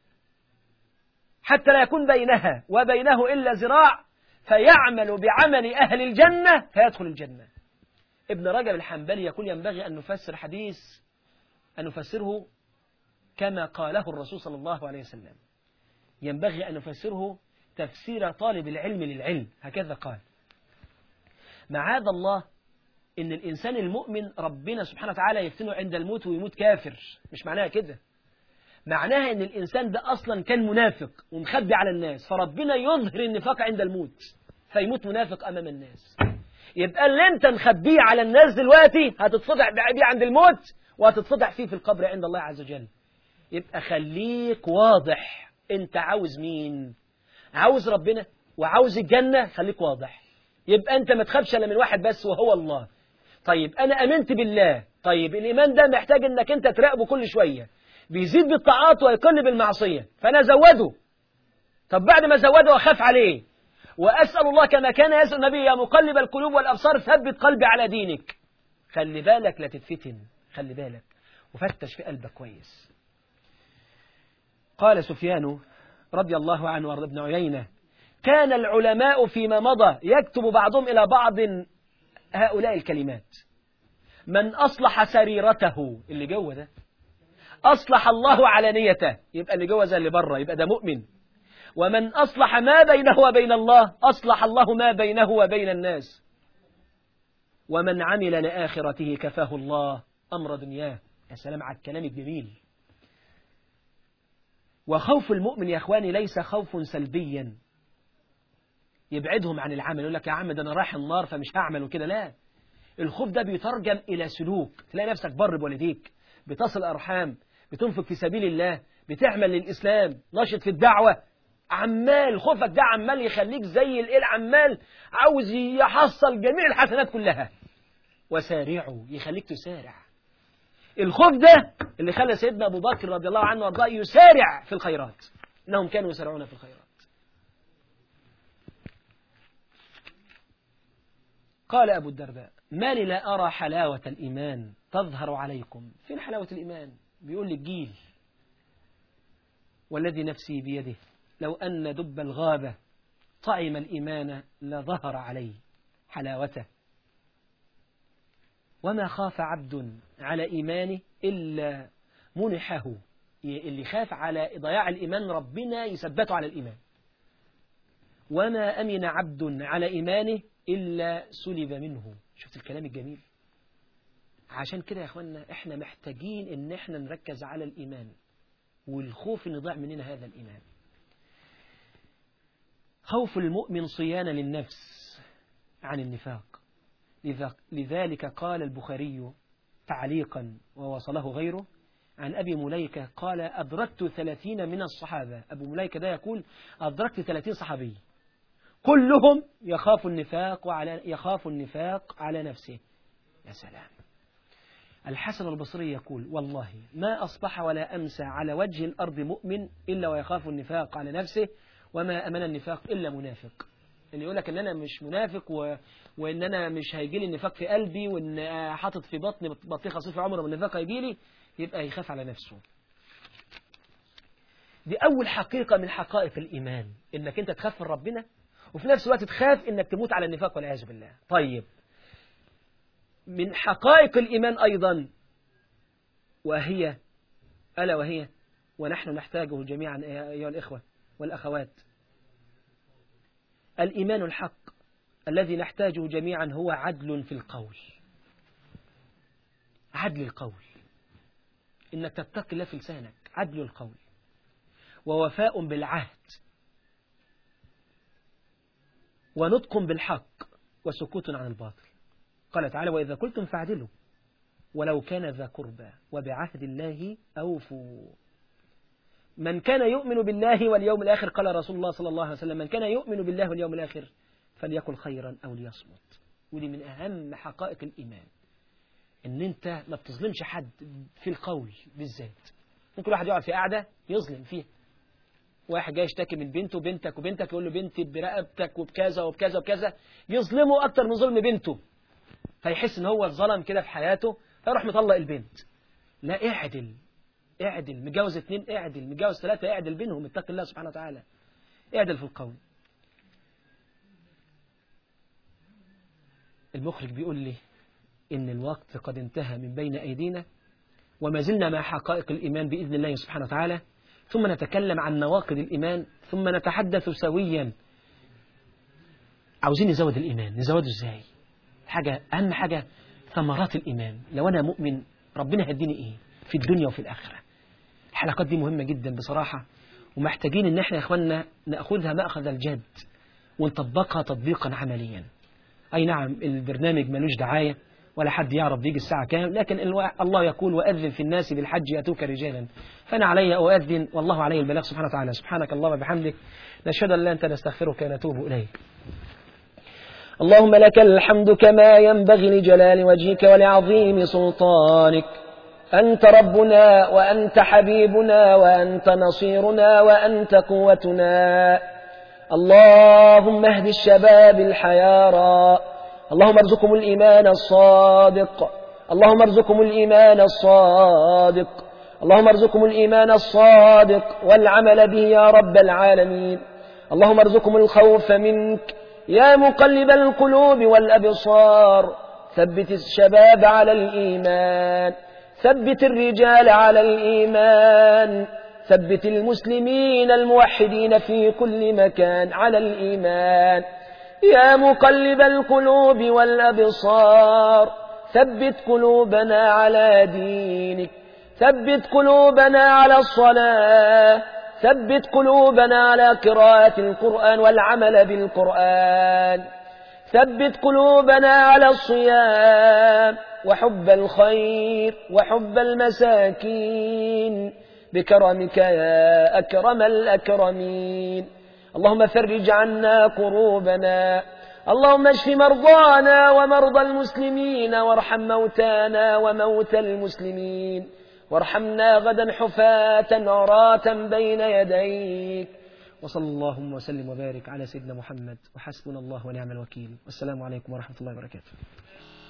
حتى لا يكون بينها وبينه إلا ذراع فيعمل بعمل أهل الجنة فيدخل الجنة. ابن رجب الحنبلي يقول ينبغي أن نفسر حديث أن نفسره كما قاله الرسول صلى الله عليه وسلم، ينبغي أن نفسره تفسير طالب العلم للعلم، هكذا قال. معاذ الله إن الإنسان المؤمن ربنا سبحانه وتعالى يفتنه عند الموت ويموت كافر، مش معناها كده، معناها إن الإنسان ده أصلا كان منافق ومخبي على الناس، فربنا يظهر النفاق عند الموت فيموت منافق أمام الناس. يبقى اللي انت مخبيه على الناس دلوقتي هتتفضح بيه عند الموت وهتتفضح فيه في القبر عند الله عز وجل. يبقى خليك واضح، انت عاوز مين؟ عاوز ربنا وعاوز الجنة، خليك واضح. يبقى انت ما تخافش الا من واحد بس وهو الله. طيب انا امنت بالله، طيب الايمان ده محتاج انك انت تراقبه كل شوية، بيزيد بالطاعات ويقل بالمعصية، فانا زوده. طب بعد ما زوده اخاف عليه واسال الله كما كان يسال النبي يا مقلب القلوب والابصار ثبت قلبي على دينك. خلي بالك لا تتفتن، خلي بالك وفتش في قلبك كويس. قال سفيان رضي الله عنه وارض ابن عيينة كان العلماء فيما مضى يكتب بعضهم إلى بعض هؤلاء الكلمات: من أصلح سريرته، اللي جوه ده أصلح الله علانيته، يبقى اللي جوه زي اللي بره، يبقى ده مؤمن. ومن أصلح ما بينه وبين الله أصلح الله ما بينه وبين الناس. ومن عمل لآخرته كفاه الله أمر دنياه. يا سلام على الكلام الجميل. وخوف المؤمن يا أخواني ليس خوف سلبيا يبعدهم عن العمل، يقول لك يا عم ده أنا رايح النار فمش هعمل وكده، لا. الخوف ده بيترجم إلى سلوك، تلاقي نفسك بر بوالديك، بتصل أرحام، بتنفق في سبيل الله، بتعمل للإسلام، ناشط في الدعوة، عمال خوفك ده عمال يخليك زي الإل، عمال عاوز يحصل جميع الحسنات كلها. وسارعوا، يخليك تسارع. الخوف ده اللي خلى سيدنا أبو بكر رضي الله عنه وارضاه يسارع في الخيرات، إنهم كانوا يسارعون في الخيرات. قال أبو الدرداء ما لي لا أرى حلاوة الإيمان تظهر عليكم. فين حلاوة الإيمان؟ بيقول للجيل والذي نفسي بيده لو أن دب الغابة طعم الإيمان لظهر عليه حلاوته. وما خاف عبد على إيمانه إلا منحه، اللي خاف على ضياع الإيمان ربنا يثبته على الإيمان. وما أمن عبد على إيمانه إلا سلب منه. شفت الكلام الجميل؟ عشان كده يا أخوانا إحنا محتاجين إن إحنا نركز على الإيمان، والخوف إن يضيع مننا هذا الإيمان. خوف المؤمن صيانة للنفس عن النفاق. لذلك قال البخاري تعليقا ووصله غيره عن أبي مليكة قال أدركت ثلاثين من الصحابة. أبو مليكة ده يقول أدركت ثلاثين صحابي كلهم يخاف النفاق وعلى يخاف النفاق على نفسه. يا سلام. الحسن البصري يقول والله ما أصبح ولا أمسى على وجه الأرض مؤمن إلا ويخاف النفاق على نفسه، وما أمن النفاق إلا منافق. اللي يقول لك إن أنا مش منافق و... وإن أنا مش هيجي لي النفاق في قلبي، وإن حاطط في بطني بطيخة صيف عمره من النفاق هيجي لي، يبقى يخاف على نفسه. دي أول حقيقة من حقائق الإيمان، إنك أنت تخاف من ربنا وفي نفس الوقت تخاف إنك تموت على النفاق والعياذ بالله. طيب من حقائق الإيمان أيضا وهي ألا وهي ونحن نحتاجه جميعا أيها الإخوة والأخوات، الإيمان الحق الذي نحتاجه جميعا هو عدل في القول. عدل القول، إنك تتقي الله في لسانك، عدل القول. ووفاء بالعهد ونطق بالحق وسكوت عن الباطل. قال تعالى وإذا قلتم فاعدلوا ولو كان ذا قربى وبعهد الله أوفوا. من كان يؤمن بالله واليوم الآخر، قال رسول الله صلى الله عليه وسلم من كان يؤمن بالله واليوم الآخر فليقل خيرا أو ليصمت. ودي من أهم حقائق الإيمان، إن أنت ما بتظلمش حد في القول بالذات. ممكن واحد يقعد في قاعدة يظلم فيها، واحد جاي يشتكي من بنته بنتك وبنتك يقول له بنتي برقبتك وبكذا وبكذا وبكذا، يظلمه أكتر من ظلم بنته، فيحس إن هو اتظلم كده في حياته فيروح مطلق البنت. لا، اعدل اعدل، متجوز اتنين اعدل، متجوز ثلاثة اعدل بينهم، اتق الله سبحانه وتعالى، اعدل في القول. المخرج بيقول لي إن الوقت قد انتهى من بين أيدينا، وما زلنا مع حقائق الإيمان بإذن الله سبحانه وتعالى، ثم نتكلم عن نواقض الإيمان، ثم نتحدث سويا. عاوزين نزود الإيمان، نزوده إزاي؟ حاجة أهم حاجة ثمرات الإيمان. لو أنا مؤمن ربنا هديني إيه في الدنيا وفي الآخرة. الحلقات دي مهمة جدا بصراحة، ومحتاجين إن احنا يا إخواننا نأخذها مأخذ الجد ونطبقها تطبيقا عمليا. أي نعم البرنامج ملوش دعاية ولا حد يعرف بيجي الساعة كام، لكن الله يقول وأذن في الناس بالحج يأتوك رجالا، فأنا علي أؤذن والله عليه البلاغ سبحانه وتعالى. سبحانك اللهم وبحمدك، نشهد أن لا أنت نستغفرك ونتوب إليك. اللهم لك الحمد كما ينبغي لجلال وجهك ولعظيم سلطانك. أنت ربنا وأنت حبيبنا وأنت نصيرنا وأنت قوتنا. اللهم اهد الشباب الحيارى، اللهم ارزقهم الإيمان الصادق، اللهم ارزقهم الإيمان الصادق، اللهم ارزقهم الإيمان الصادق والعمل به يا رب العالمين. اللهم ارزقهم الخوف منك يا مقلب القلوب والأبصار. ثبت الشباب على الإيمان، ثبت الرجال على الإيمان، ثبت المسلمين الموحدين في كل مكان على الإيمان. يا مقلب القلوب والأبصار ثبت قلوبنا على دينك، ثبت قلوبنا على الصلاة، ثبت قلوبنا على قراءة القرآن والعمل بالقرآن، ثبت قلوبنا على الصيام وحب الخير وحب المساكين بكرمك يا أكرم الأكرمين. اللهم فرج عنا كروبنا، اللهم اشف مرضانا ومرضى المسلمين، وارحم موتانا وموتى المسلمين، وارحمنا غدا حفاة عراة بين يديك. وصلى اللهم وسلم وبارك على سيدنا محمد، وحسبنا الله ونعم الوكيل. والسلام عليكم ورحمة الله وبركاته.